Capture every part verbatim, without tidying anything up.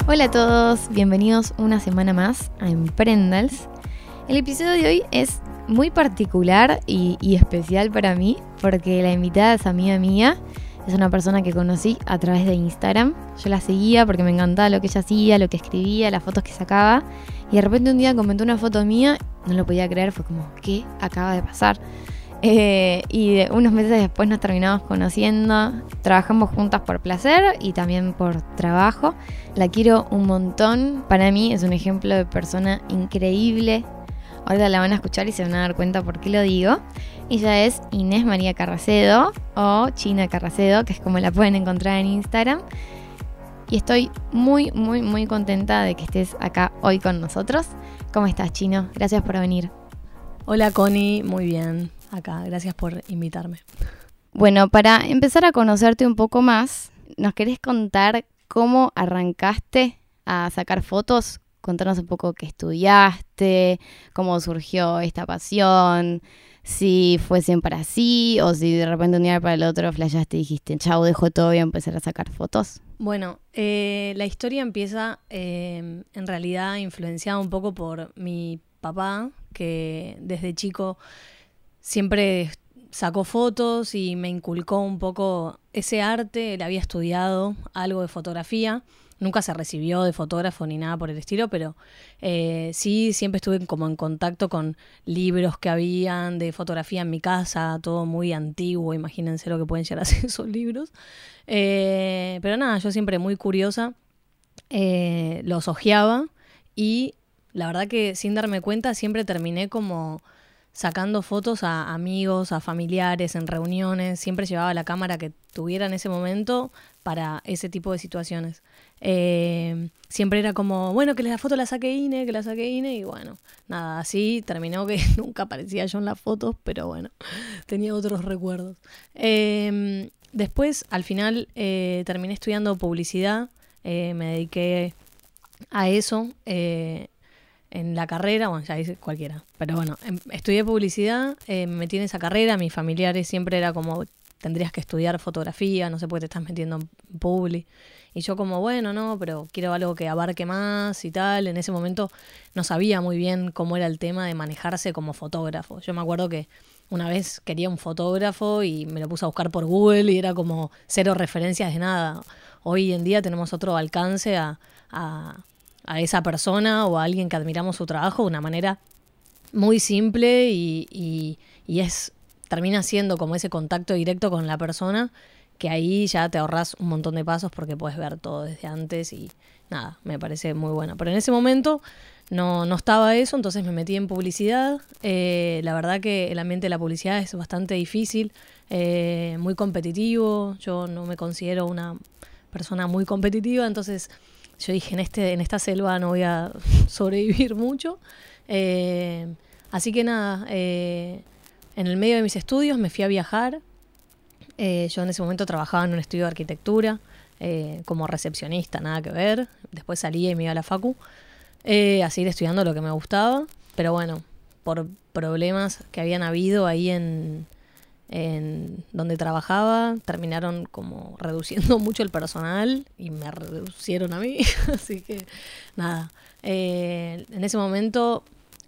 Hola a todos, bienvenidos una semana más a Emprendals. El episodio de hoy es muy particular y, y especial para mí porque la invitada es amiga mía, es una persona que conocí a través de Instagram. Yo la seguía porque me encantaba lo que ella hacía, lo que escribía, las fotos que sacaba, y de repente un día comentó una foto mía, no lo podía creer, fue como, ¿qué acaba de pasar? Eh, y de unos meses después nos terminamos conociendo, trabajamos juntas por placer y también por trabajo. La quiero un montón, para mí es un ejemplo de persona increíble. Ahora la van a escuchar y se van a dar cuenta por qué lo digo. Ella es Inés María Carracedo o China Carracedo, que es como la pueden encontrar en Instagram. Y estoy muy, muy, muy contenta de que estés acá hoy con nosotros. ¿Cómo estás, Chino? Gracias por venir. Hola, Connie, muy bien. Acá, gracias por invitarme. Bueno, para empezar a conocerte un poco más, ¿nos querés contar cómo arrancaste a sacar fotos? Contanos un poco qué estudiaste, cómo surgió esta pasión, si fue siempre así o si de repente un día para el otro flashaste y dijiste, chau, dejo todo y a empezar a sacar fotos. Bueno, eh, la historia empieza eh, en realidad influenciada un poco por mi papá, que desde chico siempre sacó fotos y me inculcó un poco ese arte. Él había estudiado algo de fotografía, nunca se recibió de fotógrafo ni nada por el estilo, pero eh, sí siempre estuve como en contacto con libros que habían de fotografía en mi casa, todo muy antiguo, imagínense lo que pueden llegar a ser esos libros. Eh, pero nada, yo siempre muy curiosa, eh, los hojeaba y la verdad que sin darme cuenta siempre terminé como sacando fotos a amigos, a familiares, en reuniones. Siempre llevaba la cámara que tuviera en ese momento para ese tipo de situaciones. Eh, siempre era como, bueno, que la foto la saque Ine, que la saque Ine, y bueno, nada, así terminó que nunca aparecía yo en las fotos, pero bueno, tenía otros recuerdos. Eh, después, al final, eh, terminé estudiando publicidad, eh, me dediqué a eso, eh, en la carrera, bueno, ya dice cualquiera, pero bueno, em, estudié publicidad, eh, me metí en esa carrera, mis familiares siempre era como, tendrías que estudiar fotografía, no sé por qué te estás metiendo en publi, y yo como, bueno, no, pero quiero algo que abarque más y tal. En ese momento no sabía muy bien cómo era el tema de manejarse como fotógrafo. Yo me acuerdo que una vez quería un fotógrafo y me lo puse a buscar por Google y era como cero referencias de nada. Hoy en día tenemos otro alcance a... a a esa persona o a alguien que admiramos su trabajo de una manera muy simple y, y, y es termina siendo como ese contacto directo con la persona, que ahí ya te ahorras un montón de pasos porque puedes ver todo desde antes y nada, me parece muy bueno. Pero en ese momento no, no estaba eso, entonces me metí en publicidad. Eh, la verdad que el ambiente de la publicidad es bastante difícil, eh, muy competitivo. Yo no me considero una persona muy competitiva, entonces yo dije, en este en esta selva no voy a sobrevivir mucho. Eh, así que nada, eh, en el medio de mis estudios me fui a viajar. Eh, yo en ese momento trabajaba en un estudio de arquitectura, eh, como recepcionista, nada que ver. Después salí y me iba a la facu, eh, a seguir estudiando lo que me gustaba. Pero bueno, por problemas que habían habido ahí en... en donde trabajaba, terminaron como reduciendo mucho el personal y me reducieron a mí, así que nada, eh, en ese momento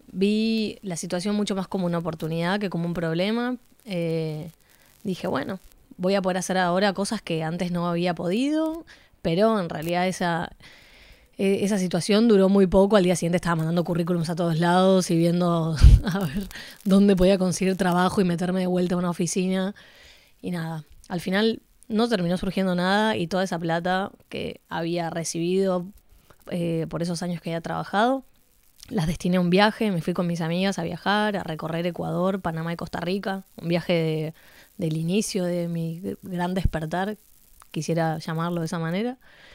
vi la situación mucho más como una oportunidad que como un problema. Eh, dije, bueno, voy a poder hacer ahora cosas que antes no había podido, pero en realidad esa... esa situación duró muy poco. Al día siguiente estaba mandando currículums a todos lados y viendo a ver dónde podía conseguir trabajo y meterme de vuelta a una oficina. Y nada, al final no terminó surgiendo nada y toda esa plata que había recibido eh, por esos años que había trabajado, las destiné a un viaje. Me fui con mis amigas a viajar, a recorrer Ecuador, Panamá y Costa Rica. Un viaje de, del inicio de mi gran despertar, quisiera llamarlo de esa manera.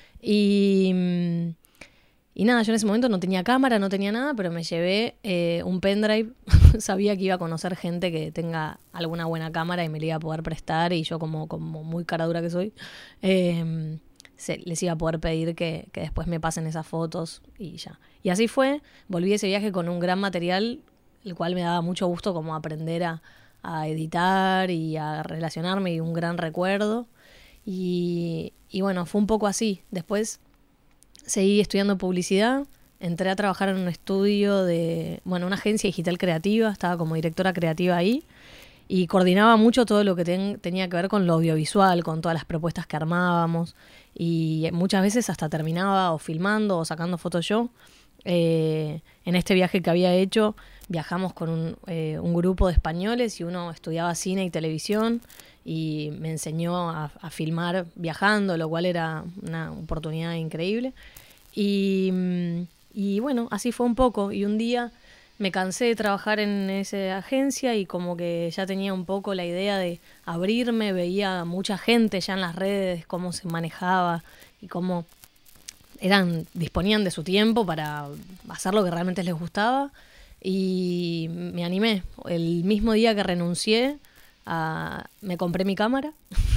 Y... Y nada, yo en ese momento no tenía cámara, no tenía nada, pero me llevé eh, un pendrive. Sabía que iba a conocer gente que tenga alguna buena cámara y me la iba a poder prestar. Y yo, como, como muy cara dura que soy, eh, se, les iba a poder pedir que, que después me pasen esas fotos y ya. Y así fue. Volví de ese viaje con un gran material, el cual me daba mucho gusto como aprender a, a editar y a relacionarme, y un gran recuerdo. Y, y bueno, fue un poco así. Después... seguí estudiando publicidad, entré a trabajar en un estudio de, bueno, una agencia digital creativa, estaba como directora creativa ahí y coordinaba mucho todo lo que ten, tenía que ver con lo audiovisual, con todas las propuestas que armábamos y muchas veces hasta terminaba o filmando o sacando fotos yo. Eh, en este viaje que había hecho viajamos con un, eh, un grupo de españoles y uno estudiaba cine y televisión y me enseñó a, a filmar viajando, lo cual era una oportunidad increíble. Y, y bueno, así fue un poco. Y un día me cansé de trabajar en esa agencia y como que ya tenía un poco la idea de abrirme, veía mucha gente ya en las redes, cómo se manejaba y cómo eran, disponían de su tiempo para hacer lo que realmente les gustaba. Y me animé. El mismo día que renuncié, a, me compré mi cámara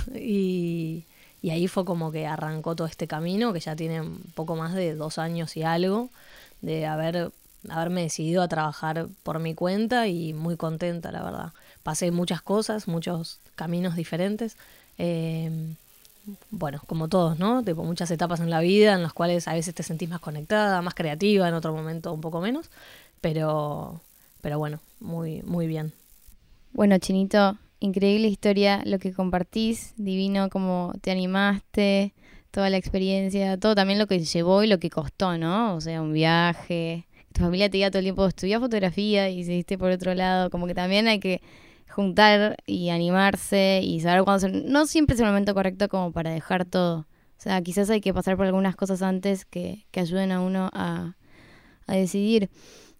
y, y ahí fue como que arrancó todo este camino, que ya tiene un poco más de dos años y algo, de haber, haberme decidido a trabajar por mi cuenta y muy contenta, la verdad. Pasé muchas cosas, muchos caminos diferentes. Eh, bueno, como todos, ¿no? Tipo, muchas etapas en la vida en las cuales a veces te sentís más conectada, más creativa, en otro momento un poco menos. Pero, pero bueno, muy, muy bien. Bueno, Chinito, increíble historia, lo que compartís, divino cómo te animaste, toda la experiencia, todo también lo que llevó y lo que costó, ¿no? O sea, un viaje, tu familia te diga todo el tiempo, estudiá fotografía y seguiste por otro lado, como que también hay que juntar y animarse y saber cuándo ser, no siempre es el momento correcto como para dejar todo. O sea, quizás hay que pasar por algunas cosas antes que, que ayuden a uno a, a decidir.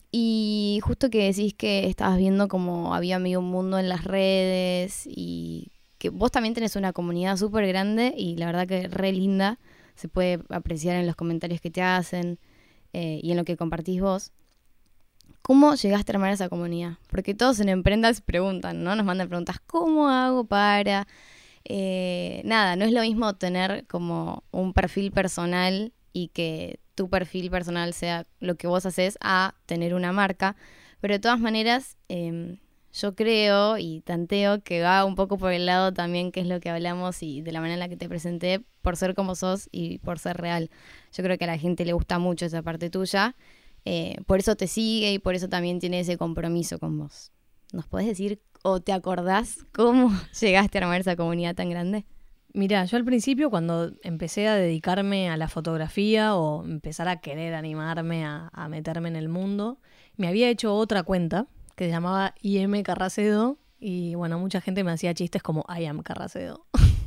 Y justo que decís que estabas viendo como había medio un mundo en las redes y que vos también tenés una comunidad súper grande y la verdad que re linda, se puede apreciar en los comentarios que te hacen eh, y en lo que compartís vos. ¿Cómo llegaste a armar esa comunidad? Porque todos en Emprendas preguntan, ¿no? Nos mandan preguntas, ¿cómo hago para...? Eh, nada, no es lo mismo tener como un perfil personal y que tu perfil personal sea lo que vos haces a tener una marca, pero de todas maneras eh, yo creo y tanteo que va un poco por el lado también que es lo que hablamos y de la manera en la que te presenté por ser como sos y por ser real. Yo creo que a la gente le gusta mucho esa parte tuya, eh, por eso te sigue y por eso también tiene ese compromiso con vos. ¿Nos podés decir o te acordás cómo llegaste a armar esa comunidad tan grande? Mira, yo al principio cuando empecé a dedicarme a la fotografía o empezar a querer animarme a, a meterme en el mundo, me había hecho otra cuenta que se llamaba I M Carracedo y bueno, mucha gente me hacía chistes como I am Carracedo.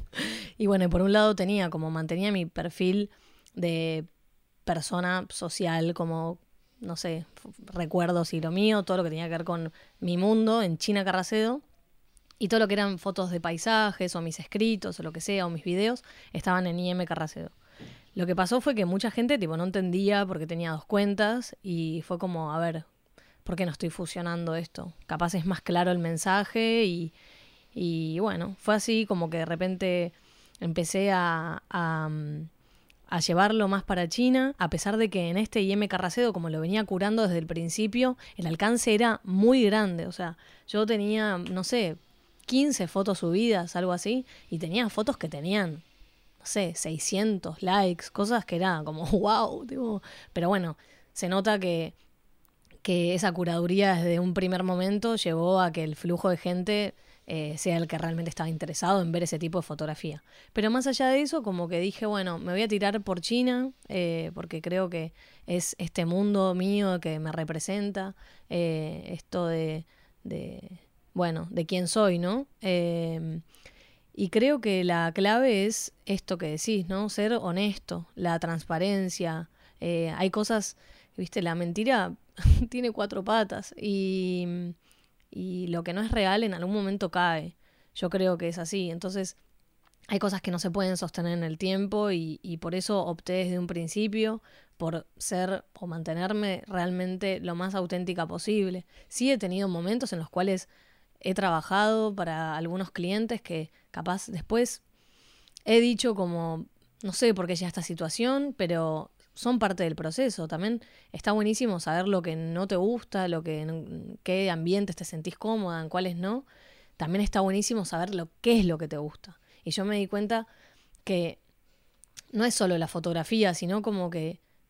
Y bueno, por un lado tenía como mantenía mi perfil de persona social, como no sé, recuerdos y lo mío, todo lo que tenía que ver con mi mundo en China Carracedo. Y todo lo que eran fotos de paisajes o mis escritos o lo que sea, o mis videos, estaban en I M Carracedo. Lo que pasó fue que mucha gente tipo no entendía porque tenía dos cuentas y fue como, a ver, ¿por qué no estoy fusionando esto? Capaz es más claro el mensaje y, y bueno, fue así como que de repente empecé a, a, a llevarlo más para China, a pesar de que en este I M Carracedo, como lo venía curando desde el principio, el alcance era muy grande. O sea, yo tenía, no sé, quince fotos subidas, algo así, y tenía fotos que tenían, no sé, seiscientos likes, cosas que eran como wow, tipo, pero bueno, se nota que, que esa curaduría desde un primer momento llevó a que el flujo de gente eh, sea el que realmente estaba interesado en ver ese tipo de fotografía. Pero más allá de eso, como que dije, bueno, me voy a tirar por China, eh, porque creo que es este mundo mío que me representa, eh, esto de... de bueno, de quién soy, ¿no? Eh, y creo que la clave es esto que decís, ¿no? Ser honesto, la transparencia. Eh, hay cosas, viste, la mentira tiene cuatro patas y, y lo que no es real en algún momento cae. Yo creo que es así. Entonces, hay cosas que no se pueden sostener en el tiempo y, y por eso opté desde un principio por ser o mantenerme realmente lo más auténtica posible. Sí he tenido momentos en los cuales he trabajado para algunos clientes que capaz después he dicho como, no sé por qué llega esta situación, pero son parte del proceso. También está buenísimo saber lo que no te gusta, lo que, en qué ambientes te sentís cómoda, en cuáles no. También está buenísimo saber lo qué es lo que te gusta. Y yo me di cuenta que no es solo la fotografía, sino como que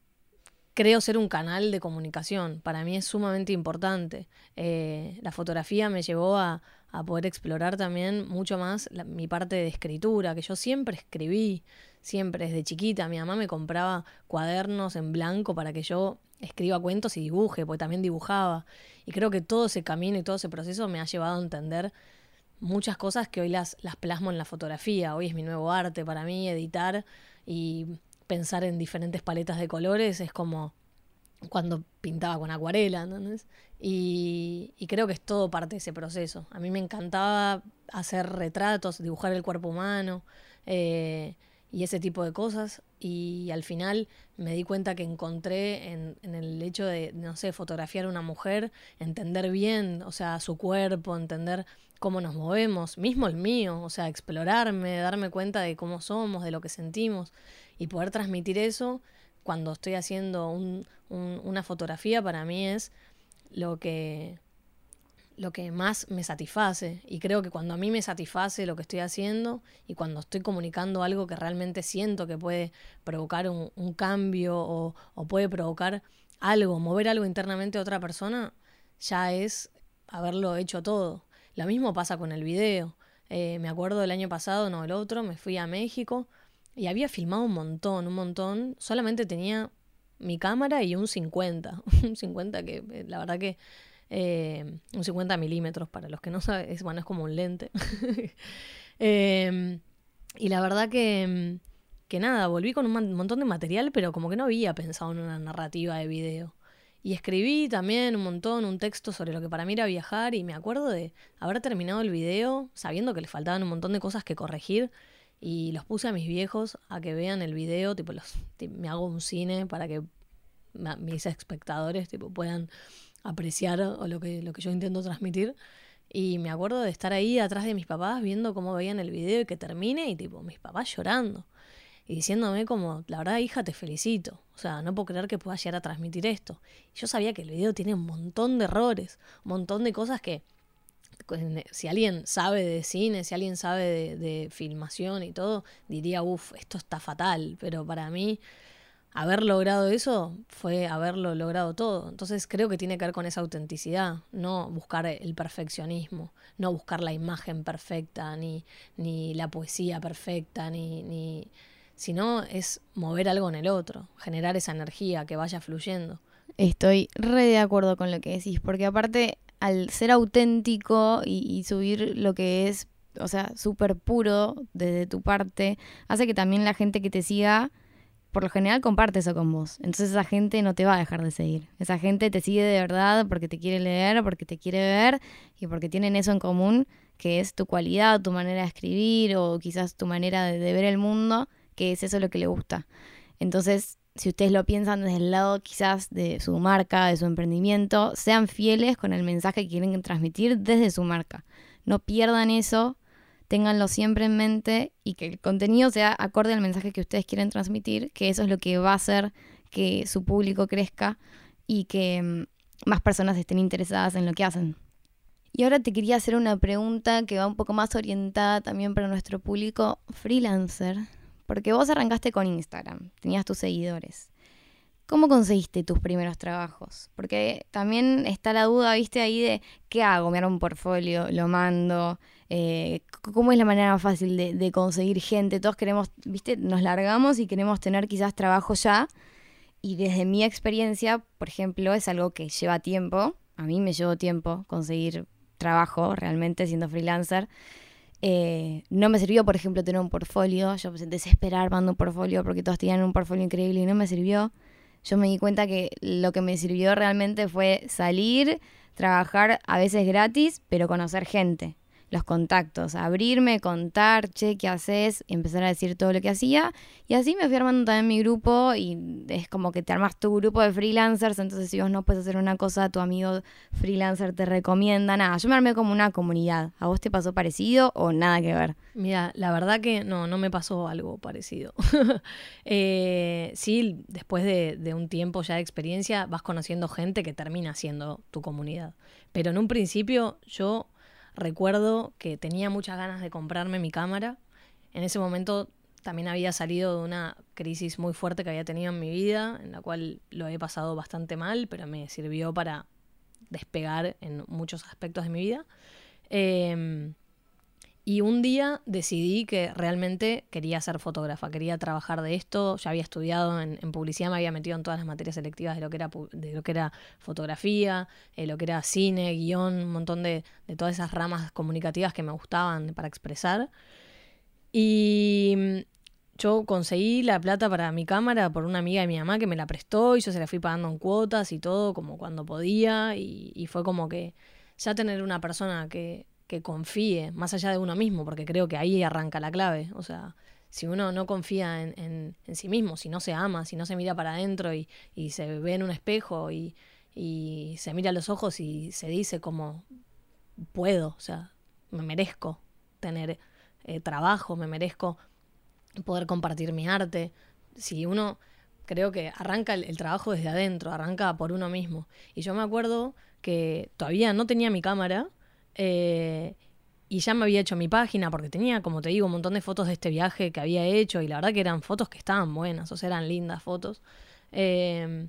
creo ser un canal de comunicación. Para mí es sumamente importante. Eh, la fotografía me llevó a, a poder explorar también mucho más la, mi parte de escritura, que yo siempre escribí, siempre desde chiquita. Mi mamá me compraba cuadernos en blanco para que yo escriba cuentos y dibuje, porque también dibujaba. Y creo que todo ese camino y todo ese proceso me ha llevado a entender muchas cosas que hoy las, las plasmo en la fotografía. Hoy es mi nuevo arte para mí, editar y pensar en diferentes paletas de colores es como cuando pintaba con acuarela, ¿entendés? Y, y creo que es todo parte de ese proceso. A mí me encantaba hacer retratos, dibujar el cuerpo humano eh, y ese tipo de cosas. Y al final me di cuenta que encontré en, en el hecho de, no sé, fotografiar a una mujer, entender bien, o sea, su cuerpo, entender cómo nos movemos, mismo el mío, o sea, explorarme, darme cuenta de cómo somos, de lo que sentimos y poder transmitir eso cuando estoy haciendo un, un, una fotografía para mí es lo que, lo que más me satisface. Y creo que cuando a mí me satisface lo que estoy haciendo y cuando estoy comunicando algo que realmente siento que puede provocar un, un cambio o, o puede provocar algo, mover algo internamente a otra persona, ya es haberlo hecho todo. Lo mismo pasa con el video. Eh, me acuerdo del año pasado, no el otro, me fui a México y había filmado un montón, un montón. Solamente tenía mi cámara y un cincuenta. Un cincuenta que, eh, la verdad que... Eh, un cincuenta milímetros, para los que no saben, es, bueno, es como un lente. eh, y la verdad que, que nada, volví con un man- montón de material, pero como que no había pensado en una narrativa de video. Y escribí también un montón, un texto sobre lo que para mí era viajar, y me acuerdo de haber terminado el video sabiendo que le faltaban un montón de cosas que corregir, y los puse a mis viejos a que vean el video, tipo, los, tipo, me hago un cine para que ma- mis espectadores tipo, puedan apreciar o lo que, lo que yo intento transmitir. Y me acuerdo de estar ahí atrás de mis papás viendo cómo veían el video y que termine y tipo mis papás llorando y diciéndome como, la verdad hija te felicito, o sea, no puedo creer que puedas llegar a transmitir esto. Y yo sabía que el video tiene un montón de errores, un montón de cosas que si alguien sabe de cine, si alguien sabe de, de filmación y todo, diría, uff, esto está fatal, pero para mí haber logrado eso fue haberlo logrado todo. Entonces creo que tiene que ver con esa autenticidad, no buscar el perfeccionismo, no buscar la imagen perfecta, ni, ni la poesía perfecta, ni, ni, sino es mover algo en el otro, generar esa energía que vaya fluyendo. Estoy re de acuerdo con lo que decís, porque aparte al ser auténtico y, y subir lo que es, o sea, súper puro desde tu parte, hace que también la gente que te siga, por lo general comparte eso con vos. Entonces esa gente no te va a dejar de seguir. Esa gente te sigue de verdad porque te quiere leer, porque te quiere ver y porque tienen eso en común, que es tu cualidad, tu manera de escribir o quizás tu manera de, de ver el mundo, que es eso lo que le gusta. Entonces, si ustedes lo piensan desde el lado quizás de su marca, de su emprendimiento, sean fieles con el mensaje que quieren transmitir desde su marca. No pierdan eso, ténganlo siempre en mente y que el contenido sea acorde al mensaje que ustedes quieren transmitir, que eso es lo que va a hacer que su público crezca y que mm, más personas estén interesadas en lo que hacen. Y ahora te quería hacer una pregunta que va un poco más orientada también para nuestro público freelancer. Porque vos arrancaste con Instagram, tenías tus seguidores. ¿Cómo conseguiste tus primeros trabajos? Porque también está la duda, viste, ahí de ¿qué hago? Me hago un portfolio, lo mando. Eh, ¿Cómo es la manera más fácil de, de conseguir gente? Todos queremos, viste, nos largamos y queremos tener quizás trabajo ya. Y desde mi experiencia, por ejemplo, es algo que lleva tiempo. A mí me llevó tiempo conseguir trabajo realmente siendo freelancer. Eh, no me sirvió, por ejemplo, tener un portfolio. Yo me desesperé armando un portfolio porque todos tenían un portfolio increíble y no me sirvió. Yo me di cuenta que lo que me sirvió realmente fue salir, trabajar a veces gratis, pero conocer gente, los contactos, abrirme, contar, che, ¿qué haces? Y empezar a decir todo lo que hacía. Y así me fui armando también mi grupo y es como que te armas tu grupo de freelancers, entonces si vos no puedes hacer una cosa, tu amigo freelancer te recomienda. Nada, yo me armé como una comunidad. ¿A vos te pasó parecido o nada que ver? Mira, la verdad que no, no me pasó algo parecido. eh, sí, después de, de un tiempo ya de experiencia vas conociendo gente que termina siendo tu comunidad. Pero en un principio yo recuerdo que tenía muchas ganas de comprarme mi cámara. En ese momento también había salido de una crisis muy fuerte que había tenido en mi vida, en la cual lo he pasado bastante mal, pero me sirvió para despegar en muchos aspectos de mi vida. Eh, y un día decidí que realmente quería ser fotógrafa, quería trabajar de esto. Ya había estudiado en, en publicidad, me había metido en todas las materias selectivas de lo que era, de lo que era fotografía, eh, lo que era cine, guión, un montón de, de todas esas ramas comunicativas que me gustaban para expresar. Y yo conseguí la plata para mi cámara por una amiga de mi mamá que me la prestó y yo se la fui pagando en cuotas y todo, como cuando podía. Y, y fue como que ya tener una persona que, que confíe, más allá de uno mismo, porque creo que ahí arranca la clave. O sea, si uno no confía en, en, en sí mismo, si no se ama, si no se mira para adentro y, y se ve en un espejo y, y se mira a los ojos y se dice como puedo, o sea, me merezco tener eh, trabajo, me merezco poder compartir mi arte. Si uno, creo que arranca el, el trabajo desde adentro, arranca por uno mismo. Y yo me acuerdo que todavía no tenía mi cámara eh, y ya me había hecho mi página porque tenía, como te digo, un montón de fotos de este viaje que había hecho y la verdad que eran fotos que estaban buenas, o sea, eran lindas fotos. Eh,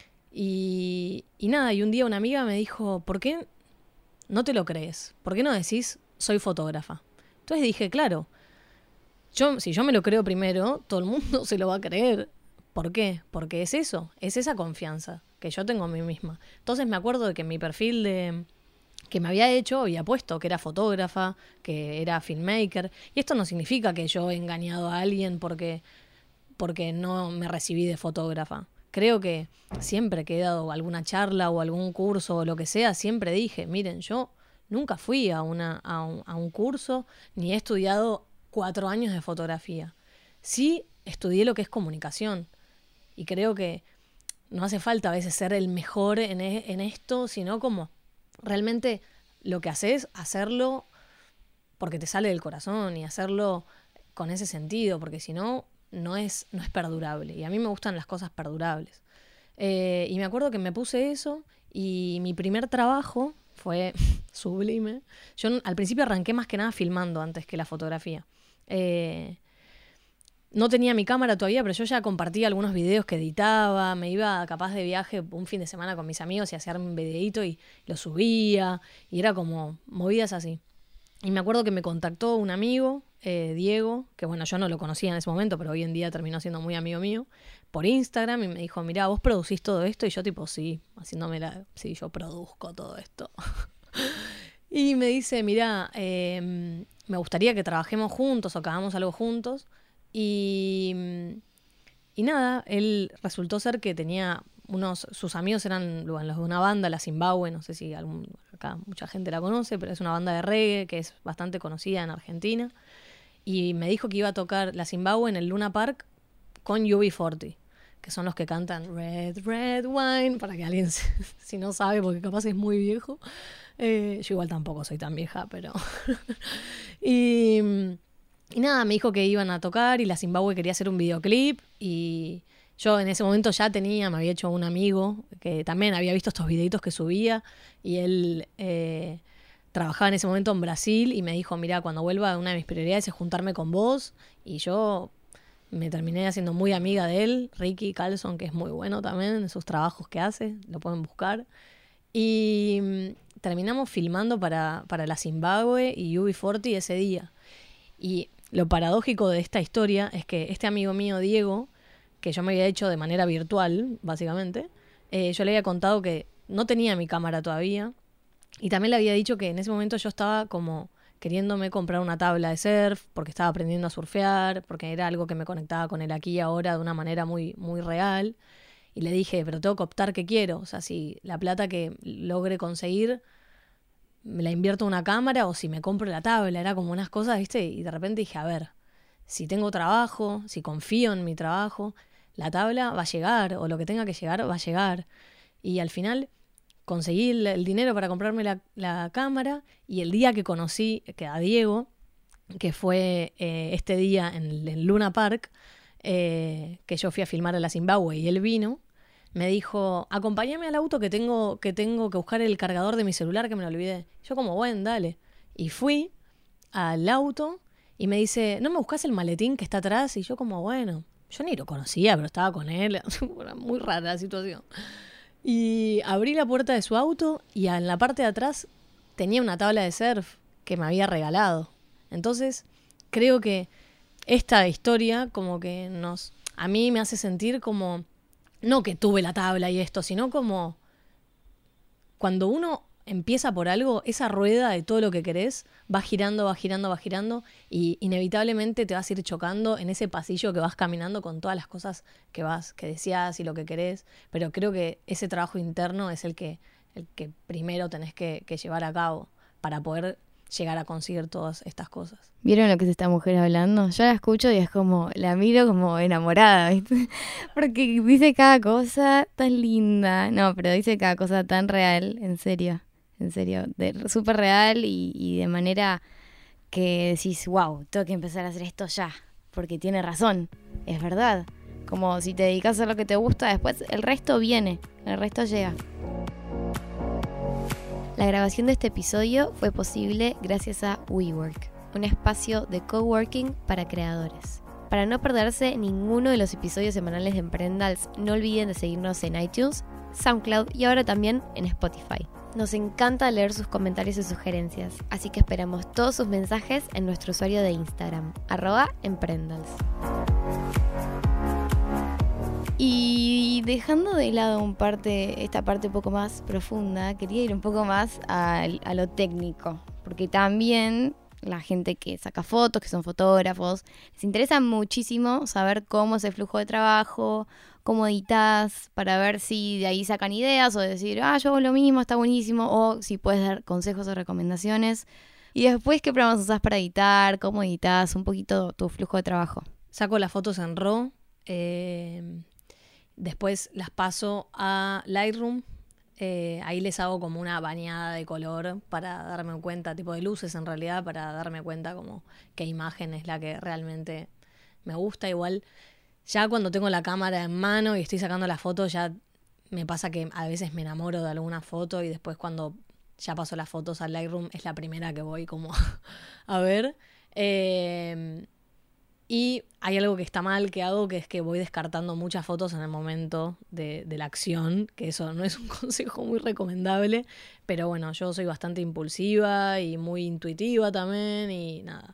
y, y nada, y un día una amiga me dijo, ¿por qué no te lo crees? ¿Por qué no decís soy fotógrafa? Entonces dije, claro, Yo, si yo me lo creo primero, todo el mundo se lo va a creer. ¿Por qué? Porque es eso, es esa confianza que yo tengo en mí misma. Entonces me acuerdo de que en mi perfil de que me había hecho había puesto que era fotógrafa, que era filmmaker. Y esto no significa que yo he engañado a alguien porque, porque no me recibí de fotógrafa. Creo que siempre que he dado alguna charla o algún curso o lo que sea, siempre dije, miren, yo nunca fui a, una, a, un, a un curso ni he estudiado cuatro años de fotografía. Sí estudié lo que es comunicación y creo que no hace falta a veces ser el mejor en, e, en esto, sino como realmente lo que haces, hacerlo porque te sale del corazón y hacerlo con ese sentido, porque si no, no es, no es perdurable. Y a mí me gustan las cosas perdurables. Eh, y me acuerdo que me puse eso y mi primer trabajo fue sublime. Yo al principio arranqué más que nada filmando antes que la fotografía. Eh, no tenía mi cámara todavía, pero yo ya compartía algunos videos que editaba, me iba capaz de viaje un fin de semana con mis amigos y hacía un videíto y lo subía, y era como movidas así. Y me acuerdo que me contactó un amigo, eh, Diego, que bueno, yo no lo conocía en ese momento, pero hoy en día terminó siendo muy amigo mío, por Instagram, y me dijo, mirá, ¿vos producís todo esto? Y yo tipo, sí, haciéndome la... Sí, yo produzco todo esto. Y me dice, mirá, eh, me gustaría que trabajemos juntos o que hagamos algo juntos. Y, y nada, él resultó ser que tenía unos, sus amigos eran los de una banda, la Zimbabue, no sé si algún, acá mucha gente la conoce, pero es una banda de reggae que es bastante conocida en Argentina. Y me dijo que iba a tocar la Zimbabue en el Luna Park con U B cuarenta, que son los que cantan Red, Red Wine, para que alguien, se, si no sabe, porque capaz es muy viejo. Eh, yo igual tampoco soy tan vieja, pero... y, y nada, me dijo que iban a tocar y la Zimbabue quería hacer un videoclip y yo en ese momento ya tenía, me había hecho un amigo que también había visto estos videitos que subía y él eh, trabajaba en ese momento en Brasil y me dijo, mirá, cuando vuelva una de mis prioridades es juntarme con vos, y yo me terminé haciendo muy amiga de él, Ricky Carlson, que es muy bueno también en sus trabajos que hace, lo pueden buscar. Y mm, terminamos filmando para, para la Zimbabue y U B cuarenta ese día. Y lo paradójico de esta historia es que este amigo mío, Diego, que yo me había hecho de manera virtual, básicamente, eh, yo le había contado que no tenía mi cámara todavía y también le había dicho que en ese momento yo estaba como queriéndome comprar una tabla de surf porque estaba aprendiendo a surfear, porque era algo que me conectaba con el aquí y ahora de una manera muy, muy real. Y le dije, pero tengo que optar qué quiero. O sea, si la plata que logre conseguir me la invierto en una cámara o si me compro la tabla. Era como unas cosas, ¿viste? Y de repente dije, a ver, si tengo trabajo, si confío en mi trabajo, la tabla va a llegar, o lo que tenga que llegar va a llegar. Y al final conseguí el, el dinero para comprarme la, la cámara, y el día que conocí que a Diego, que fue eh, este día en el en Luna Park, eh, que yo fui a filmar a la Zimbabue y él vino, me dijo, acompáñame al auto que tengo, que tengo que buscar el cargador de mi celular que me lo olvidé. Yo como, bueno, dale. Y fui al auto Y me dice, ¿no me buscas el maletín que está atrás? Y yo como, bueno, yo ni lo conocía, pero estaba con él. Era muy rara la situación. Y abrí la puerta de su auto y en la parte de atrás tenía una tabla de surf que me había regalado. Entonces, creo que esta historia como que nos... A mí me hace sentir como... No que tuve la tabla y esto, sino como... Cuando uno empieza por algo, esa rueda de todo lo que querés va girando, va girando, va girando y inevitablemente te vas a ir chocando en ese pasillo que vas caminando con todas las cosas que vas, que deseas y lo que querés. Pero creo que ese trabajo interno es el que, el que primero tenés que, que llevar a cabo para poder llegar a conseguir todas estas cosas. ¿Vieron lo que es esta mujer hablando? Yo la escucho y es como, la miro como enamorada, ¿viste? Porque dice cada cosa tan linda. No, pero dice cada cosa tan real, en serio. En serio, de súper real y, y de manera que decís, wow, tengo que empezar a hacer esto ya, porque tiene razón, es verdad. Como si te dedicas a hacer lo que te gusta, después el resto viene, el resto llega. La grabación de este episodio fue posible gracias a WeWork, un espacio de coworking para creadores. Para no perderse ninguno de los episodios semanales de Emprendals, no olviden de seguirnos en iTunes, SoundCloud y ahora también en Spotify. Nos encanta leer sus comentarios y sugerencias, así que esperamos todos sus mensajes en nuestro usuario de Instagram, arroba Emprendals. Y dejando de lado un parte, esta parte un poco más profunda, quería ir un poco más a, a lo técnico, porque también la gente que saca fotos, que son fotógrafos, les interesa muchísimo saber cómo es el flujo de trabajo, cómo editas, para ver si de ahí sacan ideas o decir, ah, yo hago lo mismo, está buenísimo, o si puedes dar consejos o recomendaciones. Y después, ¿qué programas usás para editar? ¿Cómo editas? Un poquito tu flujo de trabajo. Saco las fotos en RAW, eh, después las paso a Lightroom, eh, ahí les hago como una bañada de color para darme cuenta, tipo de luces en realidad, para darme cuenta como qué imagen es la que realmente me gusta. Igual ya cuando tengo la cámara en mano y estoy sacando las fotos, ya me pasa que a veces me enamoro de alguna foto y después cuando ya paso las fotos al Lightroom es la primera que voy como a ver. Eh, y hay algo que está mal que hago, que es que voy descartando muchas fotos en el momento de, de la acción, que eso no es un consejo muy recomendable, pero bueno, yo soy bastante impulsiva y muy intuitiva también y nada.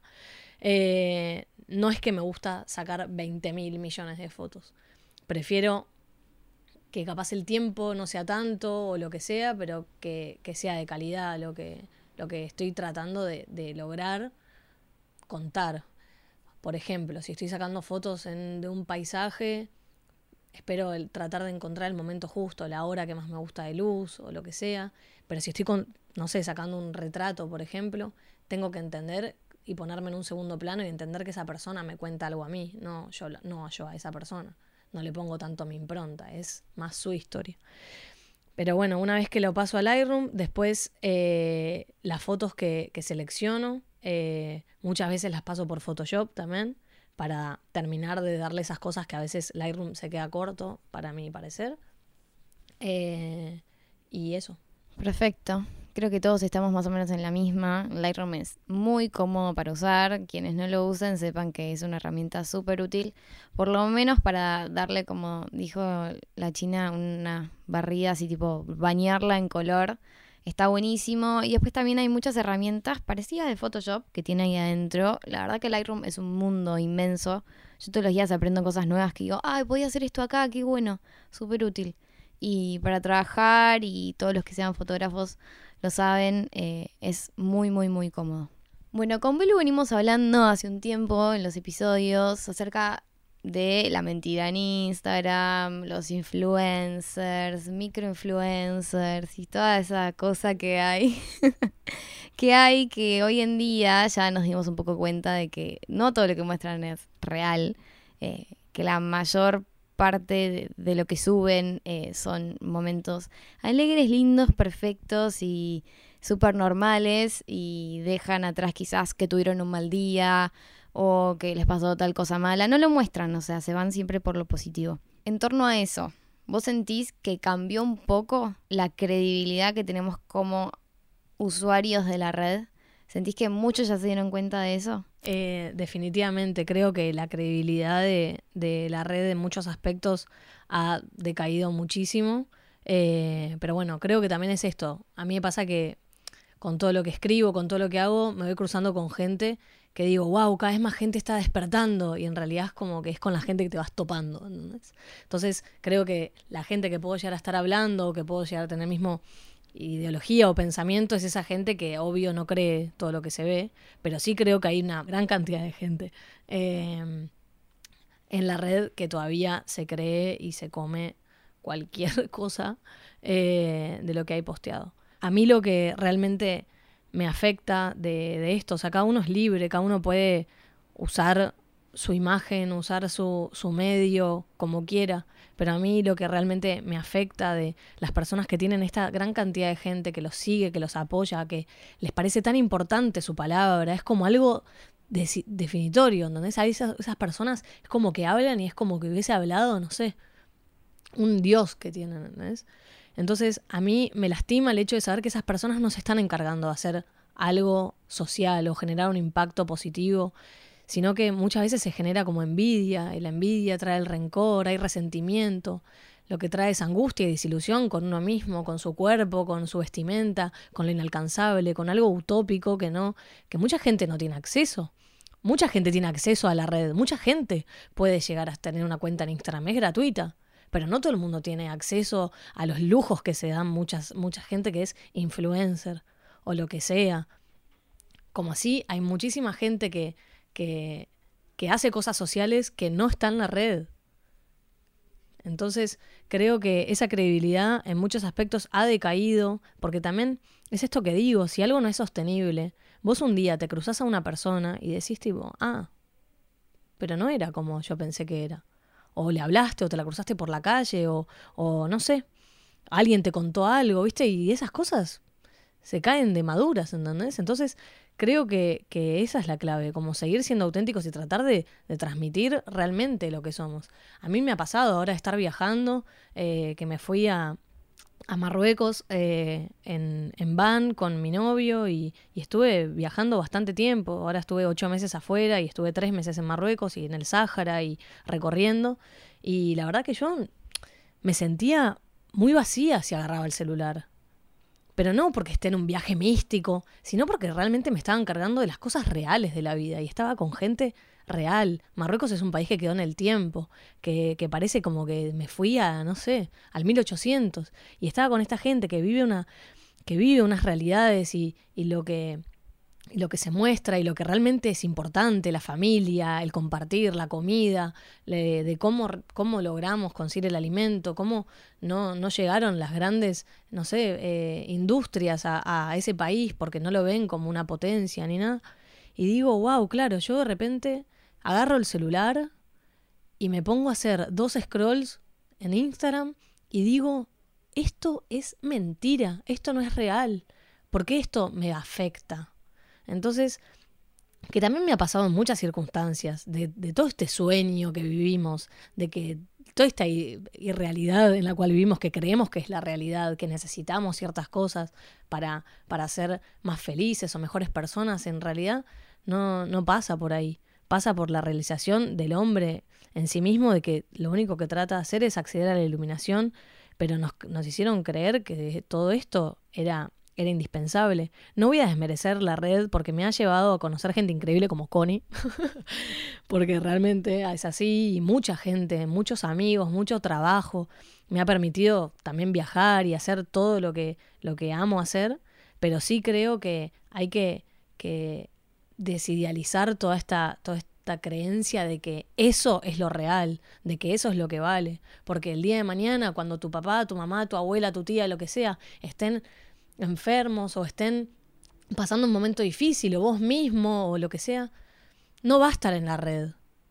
Eh, no es que me gusta sacar veinte mil millones de fotos. Prefiero que capaz el tiempo no sea tanto o lo que sea, pero que, que sea de calidad lo que, lo que estoy tratando de, de lograr contar. Por ejemplo, si estoy sacando fotos en, de un paisaje, espero el, tratar de encontrar el momento justo, la hora que más me gusta de luz o lo que sea. Pero si estoy, con, no sé, sacando un retrato, por ejemplo, tengo que entender y ponerme en un segundo plano y entender que esa persona me cuenta algo a mí, no yo, no yo a esa persona. No le pongo tanto mi impronta, es más su historia. Pero bueno, una vez que lo paso al Lightroom, después eh, las fotos que, que selecciono, eh, muchas veces las paso por Photoshop también, para terminar de darle esas cosas que a veces Lightroom se queda corto, para mi parecer. Eh, y eso. Perfecto. Creo que todos estamos más o menos en la misma. Lightroom es muy cómodo para usar. Quienes no lo usen sepan que es una herramienta súper útil, por lo menos para darle, como dijo la China, una barrida así, tipo bañarla en color. Está buenísimo. Y después también hay muchas herramientas parecidas de Photoshop que tiene ahí adentro. La verdad que Lightroom es un mundo inmenso. Yo todos los días aprendo cosas nuevas que digo, ay, podía hacer esto acá, qué bueno, súper útil. Y para trabajar, y todos los que sean fotógrafos lo saben, eh, es muy, muy, muy cómodo. Bueno, con Belu venimos hablando hace un tiempo en los episodios acerca de la mentira en Instagram, los influencers, microinfluencers y toda esa cosa que hay. que hay que hoy en día ya nos dimos un poco cuenta de que no todo lo que muestran es real, eh, que la mayor parte de, de lo que suben eh, son momentos alegres, lindos, perfectos y súper normales, y dejan atrás quizás que tuvieron un mal día o que les pasó tal cosa mala. No lo muestran, o sea, se van siempre por lo positivo. En torno a eso, ¿vos sentís que cambió un poco la credibilidad que tenemos como usuarios de la red? ¿Sentís que muchos ya se dieron cuenta de eso? Eh, definitivamente, creo que la credibilidad de, de la red en muchos aspectos ha decaído muchísimo. Eh, pero bueno, creo que también es esto. A mí me pasa que con todo lo que escribo, con todo lo que hago, me voy cruzando con gente que digo, wow, cada vez más gente está despertando, y en realidad es como que es con la gente que te vas topando, ¿entendés? Entonces creo que la gente que puedo llegar a estar hablando, o que puedo llegar a tener mismo ideología o pensamiento, es esa gente que obvio no cree todo lo que se ve, pero sí creo que hay una gran cantidad de gente eh, en la red que todavía se cree y se come cualquier cosa eh, de lo que hay posteado. A mí lo que realmente me afecta de, de esto, o sea, cada uno es libre, cada uno puede usar su imagen, usar su, su medio como quiera, pero a mí lo que realmente me afecta de las personas que tienen esta gran cantidad de gente que los sigue, que los apoya, que les parece tan importante su palabra, es como algo de, definitorio, ¿entendés? A esas, esas personas es como que hablan y es como que hubiese hablado, no sé, un dios que tienen, ¿entendés? Entonces a mí me lastima el hecho de saber que esas personas no se están encargando de hacer algo social o generar un impacto positivo, sino que muchas veces se genera como envidia, y la envidia trae el rencor, hay resentimiento, lo que trae es angustia y desilusión con uno mismo, con su cuerpo, con su vestimenta, con lo inalcanzable, con algo utópico que no, que mucha gente no tiene acceso. Mucha gente tiene acceso a la red, mucha gente puede llegar a tener una cuenta en Instagram, es gratuita. Pero no todo el mundo tiene acceso a los lujos que se dan muchas, mucha gente que es influencer o lo que sea. Como así, hay muchísima gente que, que, que hace cosas sociales que no está en la red. Entonces, creo que esa credibilidad en muchos aspectos ha decaído, porque también es esto que digo, si algo no es sostenible, vos un día te cruzás a una persona y decís tipo, ah, pero no era como yo pensé que era. O le hablaste, o te la cruzaste por la calle, o, o no sé, alguien te contó algo, ¿viste? Y esas cosas se caen de maduras, ¿entendés? Entonces creo que, que esa es la clave, como seguir siendo auténticos y tratar de, de transmitir realmente lo que somos. A mí me ha pasado ahora estar viajando, eh, que me fui a, a Marruecos eh, en, en van con mi novio y, y estuve viajando bastante tiempo. Ahora estuve ocho meses afuera y estuve tres meses en Marruecos y en el Sáhara y recorriendo. Y la verdad que yo me sentía muy vacía si agarraba el celular. Pero no porque esté en un viaje místico, sino porque realmente me estaba encargando de las cosas reales de la vida y estaba con gente real. Marruecos es un país que quedó en el tiempo, que, que parece como que me fui a, no sé, al mil ochocientos y estaba con esta gente que vive una que vive unas realidades y, y lo que y lo que se muestra y lo que realmente es importante, la familia, el compartir, la comida, le, de cómo, cómo logramos conseguir el alimento, cómo no, no llegaron las grandes, no sé, eh, industrias a, a ese país porque no lo ven como una potencia ni nada. Y digo, wow, claro, yo de repente agarro el celular y me pongo a hacer dos scrolls en Instagram y digo, esto es mentira, esto no es real, ¿por qué esto me afecta? Entonces, que también me ha pasado en muchas circunstancias, de, de todo este sueño que vivimos, de que toda esta irrealidad en la cual vivimos, que creemos que es la realidad, que necesitamos ciertas cosas para, para ser más felices o mejores personas, en realidad no, no pasa por ahí. Pasa por la realización del hombre en sí mismo, de que lo único que trata de hacer es acceder a la iluminación, pero nos, nos hicieron creer que todo esto era... era indispensable. No voy a desmerecer la red porque me ha llevado a conocer gente increíble como Connie, porque realmente es así, y mucha gente, muchos amigos, mucho trabajo. Me ha permitido también viajar y hacer todo lo que, lo que amo hacer, pero sí creo que hay que, que desidealizar toda esta, toda esta creencia de que eso es lo real, de que eso es lo que vale, porque el día de mañana, cuando tu papá, tu mamá, tu abuela, tu tía, lo que sea, estén enfermos o estén pasando un momento difícil, o vos mismo o lo que sea, no va a estar en la red.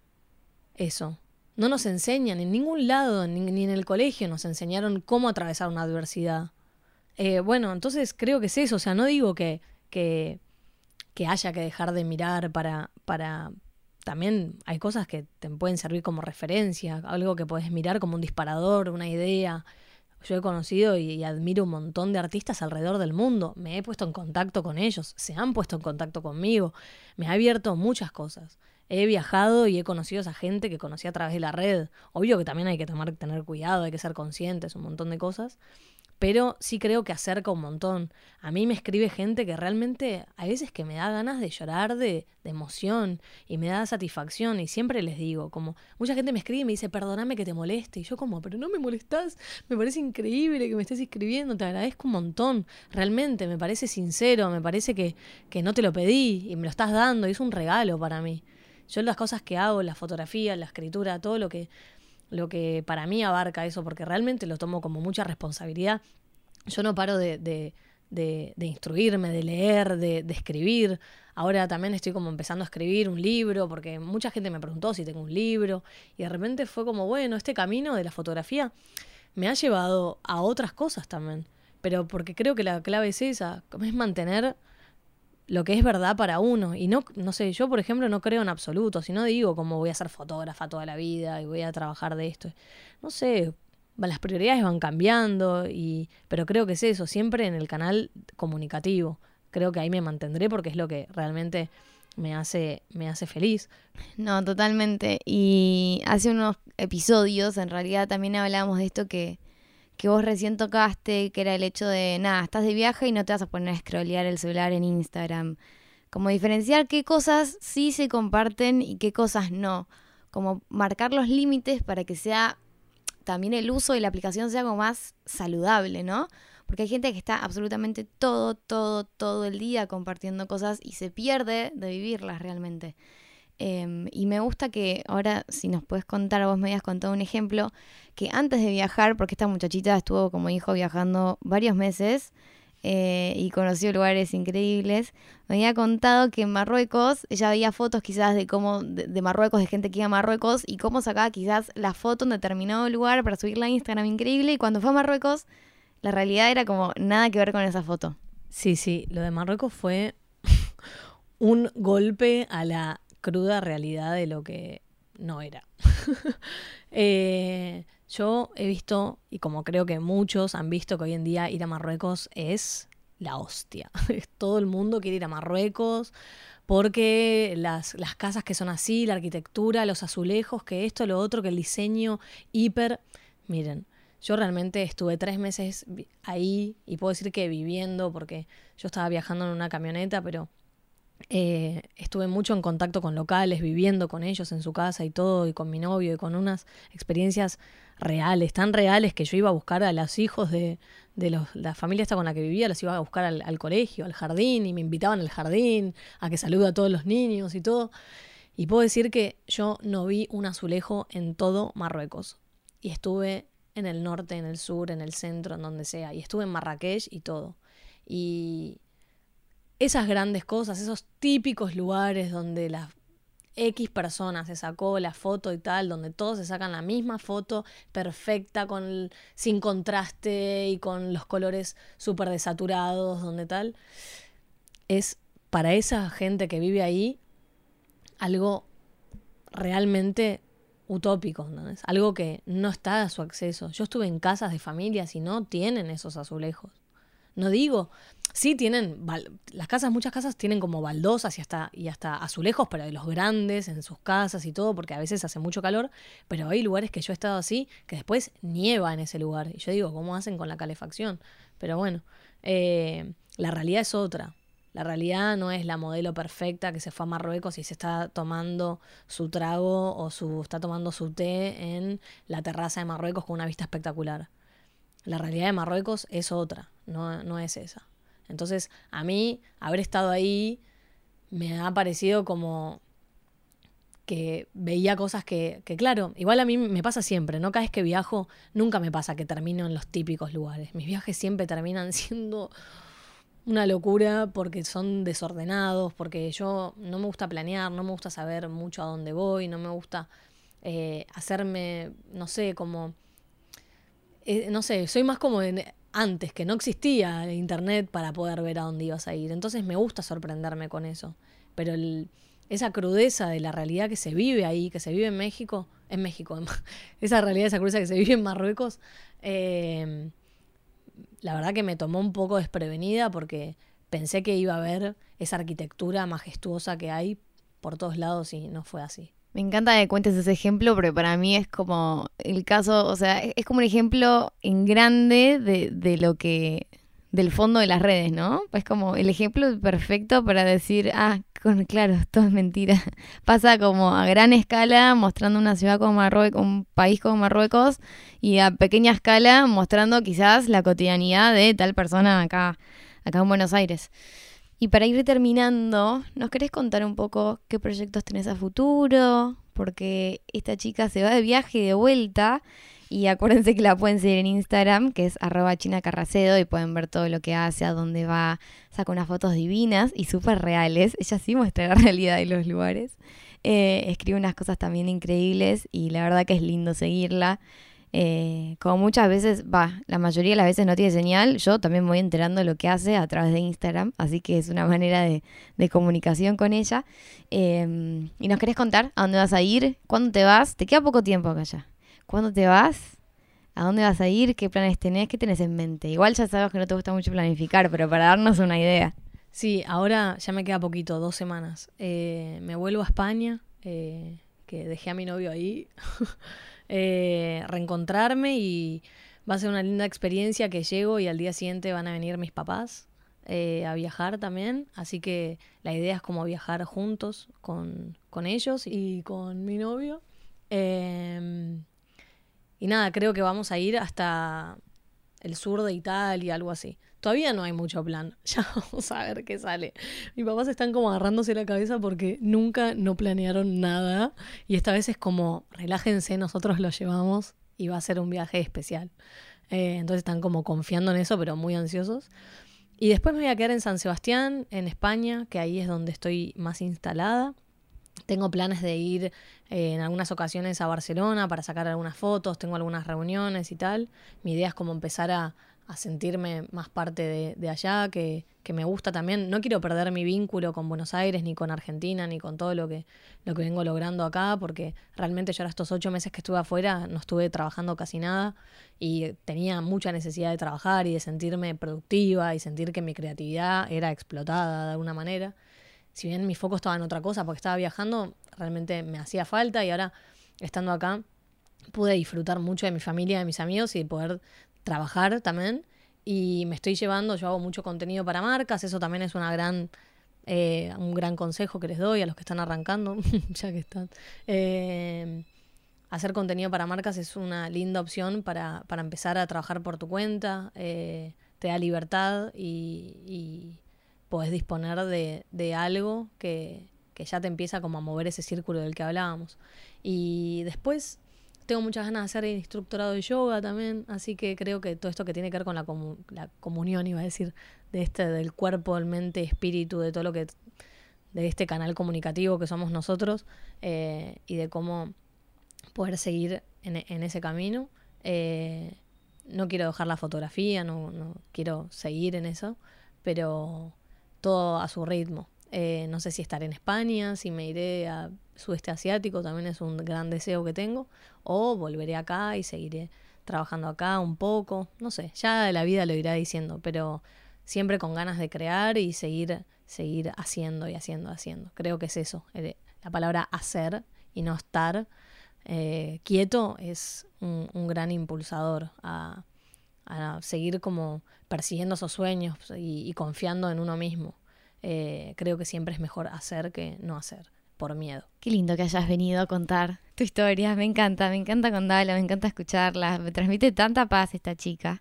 Eso. No nos enseñan en ningún lado, ni, ni en el colegio nos enseñaron cómo atravesar una adversidad. Eh, bueno, entonces creo que es eso. O sea, no digo que, que, que haya que dejar de mirar para, para... También hay cosas que te pueden servir como referencia, algo que podés mirar como un disparador, una idea, Yo he conocido y, y admiro un montón de artistas alrededor del mundo. Me he puesto en contacto con ellos, se han puesto en contacto conmigo. Me ha abierto muchas cosas. He viajado y he conocido a esa gente que conocí a través de la red. Obvio que también hay que tomar, tener cuidado, hay que ser conscientes, un montón de cosas. Pero sí creo que acerca un montón. A mí me escribe gente que realmente hay veces que me da ganas de llorar de, de emoción y me da satisfacción. Y siempre les digo, como mucha gente me escribe y me dice, perdóname que te moleste. Y yo como, pero no me molestás, me parece increíble que me estés escribiendo, te agradezco un montón. Realmente, me parece sincero, me parece que, que no te lo pedí y me lo estás dando y es un regalo para mí. Yo las cosas que hago, la fotografía, la escritura, todo lo que... lo que para mí abarca eso, porque realmente lo tomo como mucha responsabilidad. Yo no paro de, de, de, de instruirme, de leer, de, de escribir. Ahora también estoy como empezando a escribir un libro, porque mucha gente me preguntó si tengo un libro, y de repente fue como, bueno, este camino de la fotografía me ha llevado a otras cosas también. Pero porque creo que la clave es esa, es mantener lo que es verdad para uno. Y no, no sé, yo por ejemplo no creo en absoluto, si no digo como voy a ser fotógrafa toda la vida y voy a trabajar de esto. No sé, las prioridades van cambiando, y pero creo que es eso, siempre en el canal comunicativo. Creo que ahí me mantendré porque es lo que realmente me hace, me hace feliz. No, totalmente. Y hace unos episodios en realidad también hablábamos de esto que que vos recién tocaste, que era el hecho de, nada, estás de viaje y no te vas a poner a scrollear el celular en Instagram. Como diferenciar qué cosas sí se comparten y qué cosas no. Como marcar los límites para que sea también el uso y la aplicación sea como más saludable, ¿no? Porque hay gente que está absolutamente todo, todo, todo el día compartiendo cosas y se pierde de vivirlas realmente. Eh, y me gusta que ahora, si nos puedes contar, vos me habías contado un ejemplo, que antes de viajar, porque esta muchachita estuvo como hijo viajando varios meses eh, y conoció lugares increíbles, me había contado que en Marruecos, ella veía fotos quizás de cómo de, de Marruecos, de gente que iba a Marruecos, y cómo sacaba quizás la foto en determinado lugar para subirla a Instagram increíble, y cuando fue a Marruecos, la realidad era como nada que ver con esa foto. Sí, sí, lo de Marruecos fue un golpe a la cruda realidad de lo que no era. eh, yo he visto, y como creo que muchos han visto, que hoy en día ir a Marruecos es la hostia. Todo el mundo quiere ir a Marruecos porque las, las casas que son así, la arquitectura, los azulejos, que esto, lo otro, que el diseño hiper... Miren, yo realmente estuve tres meses ahí y puedo decir que viviendo, porque yo estaba viajando en una camioneta, pero... Eh, estuve mucho en contacto con locales, viviendo con ellos en su casa y todo, y con mi novio, y con unas experiencias reales, tan reales que yo iba a buscar a los hijos de, de los, la familia esta con la que vivía, los iba a buscar al, al colegio, al jardín, y me invitaban al jardín a que salude a todos los niños y todo. Y puedo decir que yo no vi un azulejo en todo Marruecos. Y estuve en el norte, en el sur, en el centro, en donde sea. Y estuve en Marrakech y todo. Y... esas grandes cosas, esos típicos lugares donde las X personas se sacó la foto y tal, donde todos se sacan la misma foto perfecta, con el, sin contraste y con los colores súper desaturados, donde tal, es para esa gente que vive ahí algo realmente utópico, ¿no? Es algo que no está a su acceso. Yo estuve en casas de familias y no tienen esos azulejos. No digo, sí tienen, las casas, muchas casas tienen como baldosas y hasta, y hasta azulejos, pero de los grandes en sus casas y todo, porque a veces hace mucho calor, pero hay lugares que yo he estado así, que después nieva en ese lugar. Y yo digo, ¿cómo hacen con la calefacción? Pero bueno, eh, la realidad es otra. La realidad no es la modelo perfecta que se fue a Marruecos y se está tomando su trago o su, está tomando su té en la terraza de Marruecos con una vista espectacular. La realidad de Marruecos es otra, no, no es esa. Entonces, a mí, haber estado ahí me ha parecido como que veía cosas que, que, claro, igual a mí me pasa siempre, ¿no? Cada vez que viajo, nunca me pasa que termino en los típicos lugares. Mis viajes siempre terminan siendo una locura porque son desordenados, porque yo no me gusta planear, no me gusta saber mucho a dónde voy, no me gusta eh, hacerme, no sé, como... Eh, no sé, soy más como en, antes, que no existía el internet para poder ver a dónde ibas a ir. Entonces me gusta sorprenderme con eso. Pero el, esa crudeza de la realidad que se vive ahí, que se vive en México, en México, en, esa realidad, esa cruza que se vive en Marruecos, eh, la verdad que me tomó un poco desprevenida porque pensé que iba a ver esa arquitectura majestuosa que hay por todos lados y no fue así. Me encanta que cuentes ese ejemplo, porque para mí es como el caso, o sea, es como un ejemplo en grande de, de lo que, del fondo de las redes, ¿no? Es como el ejemplo perfecto para decir, ah, con, claro, todo es mentira. Pasa como a gran escala, mostrando una ciudad como Marruecos, un país como Marruecos, y a pequeña escala mostrando quizás la cotidianidad de tal persona acá, acá en Buenos Aires. Y para ir terminando, ¿nos querés contar un poco qué proyectos tenés a futuro? Porque esta chica se va de viaje y de vuelta. Y acuérdense que la pueden seguir en Instagram, que es arroba chinacarracedo, y pueden ver todo lo que hace, a dónde va. Saca unas fotos divinas y súper reales. Ella sí muestra la realidad de los lugares. Eh, escribe unas cosas también increíbles y la verdad que es lindo seguirla. Eh, como muchas veces, va, la mayoría de las veces no tiene señal, yo también me voy enterando de lo que hace a través de Instagram, así que es una manera de, de comunicación con ella. Eh, ¿y nos querés contar a dónde vas a ir? ¿Cuándo te vas? Te queda poco tiempo acá ya. ¿Cuándo te vas? ¿A dónde vas a ir? ¿Qué planes tenés? ¿Qué tenés en mente? Igual ya sabes que no te gusta mucho planificar, pero para darnos una idea. Sí, ahora ya me queda poquito, dos semanas. Eh, me vuelvo a España, eh, que dejé a mi novio ahí. Eh, reencontrarme y va a ser una linda experiencia que llego y al día siguiente van a venir mis papás eh, a viajar también, así que la idea es como viajar juntos con, con ellos y con mi novio. Eh, y nada, creo que vamos a ir hasta el sur de Italia, algo así. Todavía no hay mucho plan, ya vamos a ver qué sale. Mis papás están como agarrándose la cabeza porque nunca no planearon nada y esta vez es como, relájense, nosotros lo llevamos y va a ser un viaje especial. Eh, entonces están como confiando en eso, pero muy ansiosos. Y después me voy a quedar en San Sebastián, en España, que ahí es donde estoy más instalada. Tengo planes de ir eh, en algunas ocasiones a Barcelona para sacar algunas fotos, tengo algunas reuniones y tal. Mi idea es como empezar a a sentirme más parte de, de allá, que, que me gusta también. No quiero perder mi vínculo con Buenos Aires, ni con Argentina, ni con todo lo que, lo que vengo logrando acá, porque realmente yo ahora estos ocho meses que estuve afuera no estuve trabajando casi nada y tenía mucha necesidad de trabajar y de sentirme productiva y sentir que mi creatividad era explotada de alguna manera. Si bien mi foco estaba en otra cosa porque estaba viajando, realmente me hacía falta y ahora, estando acá, pude disfrutar mucho de mi familia, de mis amigos y de poder trabajar también, y me estoy llevando, yo hago mucho contenido para marcas, eso también es una gran, eh, un gran consejo que les doy a los que están arrancando, ya que están. Eh, hacer contenido para marcas es una linda opción para, para empezar a trabajar por tu cuenta, eh, te da libertad y, y podés disponer de, de algo que, que ya te empieza como a mover ese círculo del que hablábamos. Y después tengo muchas ganas de hacer el instructorado de yoga también, así que creo que todo esto que tiene que ver con la, comu- la comunión, iba a decir, de este, del cuerpo, el mente, espíritu, de todo lo que, de este canal comunicativo que somos nosotros, eh, y de cómo poder seguir en, en ese camino. Eh, no quiero dejar la fotografía, no, no quiero seguir en eso, pero todo a su ritmo. Eh, no sé si estaré en España, si me iré a sudeste asiático, también es un gran deseo que tengo, o volveré acá y seguiré trabajando acá un poco, no sé, ya la vida lo irá diciendo, pero siempre con ganas de crear y seguir, seguir haciendo y haciendo, haciendo. Creo que es eso, la palabra hacer y no estar eh, quieto es un, un gran impulsador a, a seguir como persiguiendo esos sueños y, y confiando en uno mismo. Eh, creo que siempre es mejor hacer que no hacer, por miedo. Qué lindo que hayas venido a contar tu historia, me encanta, me encanta contarla, me encanta escucharla, me transmite tanta paz esta chica.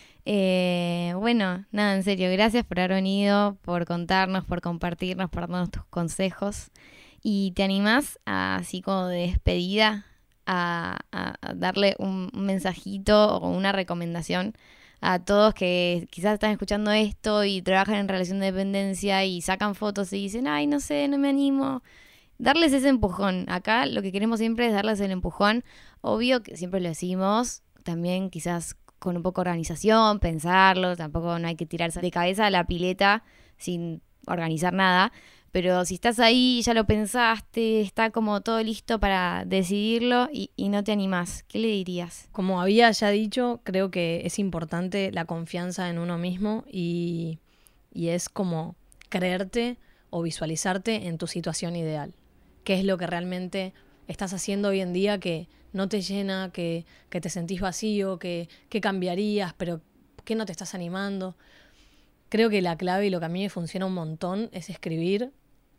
Eh, bueno, nada, en serio, gracias por haber venido, por contarnos, por compartirnos, por darnos tus consejos. ¿Y te animás, a, así como de despedida, a, a, a darle un, un mensajito o una recomendación a todos que quizás están escuchando esto y trabajan en relación de dependencia y sacan fotos y dicen, ay, no sé, no me animo? Darles ese empujón. Acá lo que queremos siempre es darles el empujón. Obvio que siempre lo decimos, también quizás con un poco de organización, pensarlo, tampoco no hay que tirarse de cabeza a la pileta sin organizar nada, Pero si estás ahí, ya lo pensaste, está como todo listo para decidirlo y, y no te animás, ¿qué le dirías? Como había ya dicho, creo que es importante la confianza en uno mismo y, y es como creerte o visualizarte en tu situación ideal. ¿Qué es lo que realmente estás haciendo hoy en día que no te llena, que, que te sentís vacío, que, que cambiarías, pero que no te estás animando? Creo que la clave y lo que a mí me funciona un montón es escribir.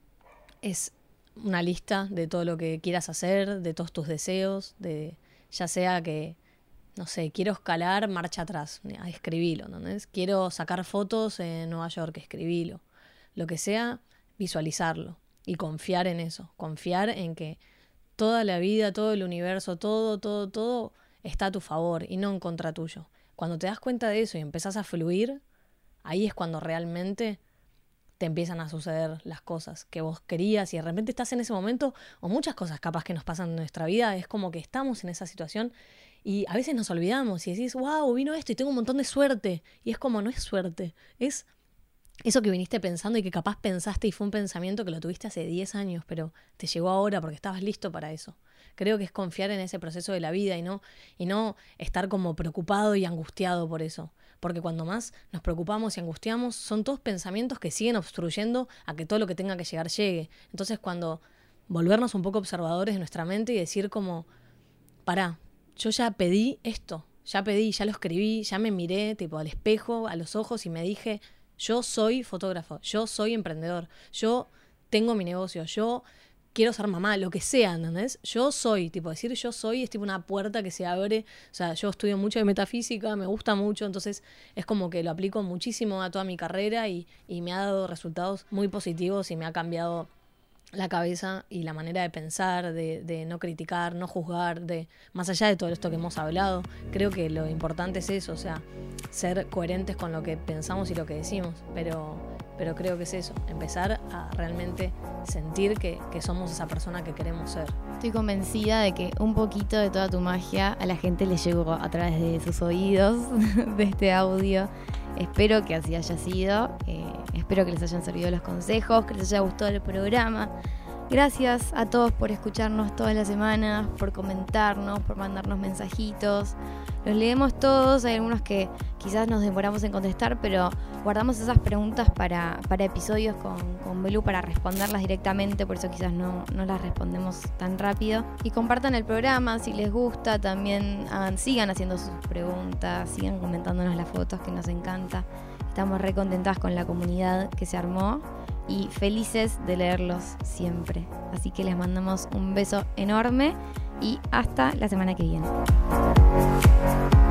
Es una lista de todo lo que quieras hacer, de todos tus deseos, de ya sea que, no sé, quiero escalar, marcha atrás, escribilo, ¿entendés? Quiero sacar fotos en Nueva York, escribilo. Lo que sea, visualizarlo y confiar en eso, confiar en que toda la vida, todo el universo, todo, todo, todo está a tu favor y no en contra tuyo. Cuando te das cuenta de eso y empezás a fluir, ahí es cuando realmente te empiezan a suceder las cosas que vos querías y de repente estás en ese momento, o muchas cosas capaz que nos pasan en nuestra vida, es como que estamos en esa situación y a veces nos olvidamos y decís, wow, vino esto y tengo un montón de suerte. Y es como, no es suerte, es eso que viniste pensando y que capaz pensaste y fue un pensamiento que lo tuviste hace diez años, pero te llegó ahora porque estabas listo para eso. Creo que es confiar en ese proceso de la vida y no, y no estar como preocupado y angustiado por eso. Porque cuando más nos preocupamos y angustiamos, son todos pensamientos que siguen obstruyendo a que todo lo que tenga que llegar llegue. Entonces, cuando volvernos un poco observadores de nuestra mente y decir como, pará, yo ya pedí esto, ya pedí, ya lo escribí, ya me miré tipo al espejo, a los ojos y me dije, yo soy fotógrafo, yo soy emprendedor, yo tengo mi negocio, yo quiero ser mamá, lo que sea, ¿entendés? Yo soy, tipo, decir yo soy es tipo una puerta que se abre. O sea, yo estudio mucho de metafísica, me gusta mucho, entonces es como que lo aplico muchísimo a toda mi carrera y, y me ha dado resultados muy positivos y me ha cambiado la cabeza y la manera de pensar, de, de no criticar, no juzgar, de más allá de todo esto que hemos hablado, creo que lo importante es eso, o sea, ser coherentes con lo que pensamos y lo que decimos, pero, pero creo que es eso, empezar a realmente sentir que, que somos esa persona que queremos ser. Estoy convencida de que un poquito de toda tu magia a la gente le llegó a través de sus oídos, de este audio. Espero que así haya sido, eh, espero que les hayan servido los consejos, que les haya gustado el programa. Gracias a todos por escucharnos todas las semanas, por comentarnos, por mandarnos mensajitos. Los leemos todos, hay algunos que quizás nos demoramos en contestar, pero guardamos esas preguntas para, para episodios con, con Belu para responderlas directamente, por eso quizás no, no las respondemos tan rápido. Y compartan el programa si les gusta, también hagan, sigan haciendo sus preguntas, sigan comentándonos las fotos que nos encanta. Estamos re contentas con la comunidad que se armó y felices de leerlos siempre. Así que les mandamos un beso enorme y hasta la semana que viene.